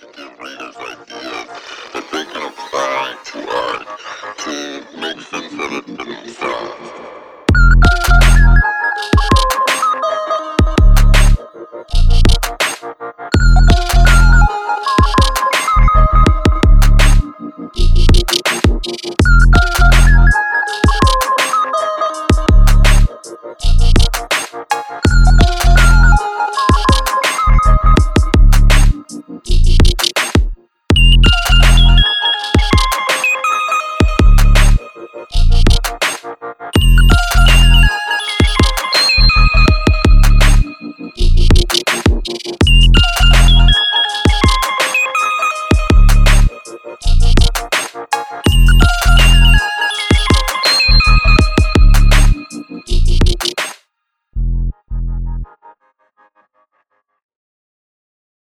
to give readers ideas that they can apply to art to make sense of it for themselves.